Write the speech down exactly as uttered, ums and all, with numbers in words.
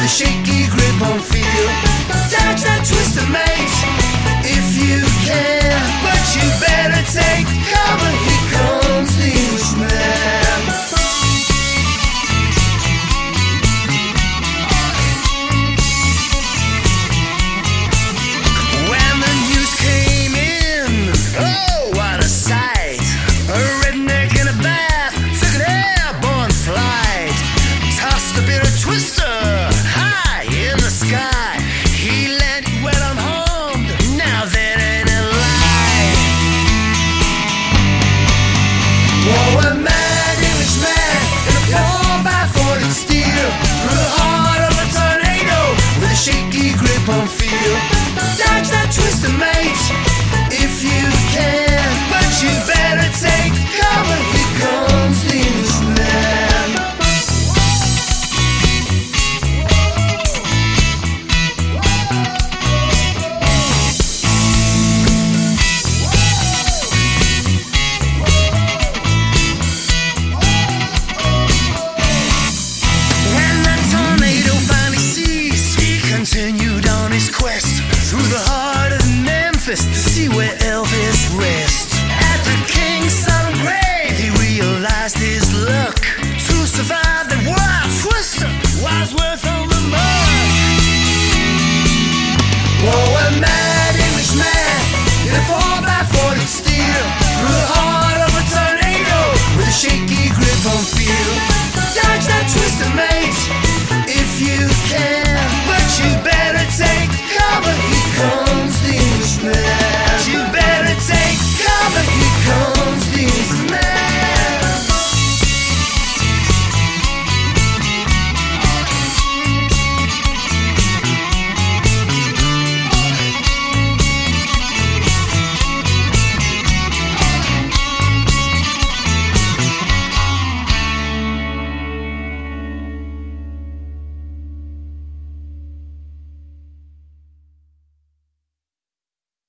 a shaky grip on feel. Dodge that twister, mate, if you can, but you better take cover. Here comes the Englishman. When the news came in, oh, what a sight! A redneck in a bath took an airborne flight, tossed a bit of twister high in the sky. He landed well unharmed, now that ain't a lie. Whoa, a mad Englishman in a four by forty steel, through the heart of a tornado with a shaky grip on feel. Dodge that twister, mate, if you can, but you better take cover. Here comes the Englishman. When that tornado finally ceased, he continued on his quest through the heart of Memphis to see where Elvis rests. At the king's solemn grave, he realized his luck. To survive that wild twister was worth all the mud. Whoa, a mad Englishman in a four by forty steel, through the heart of a tornado with a shaky grip on feel. Dodge that twister, man,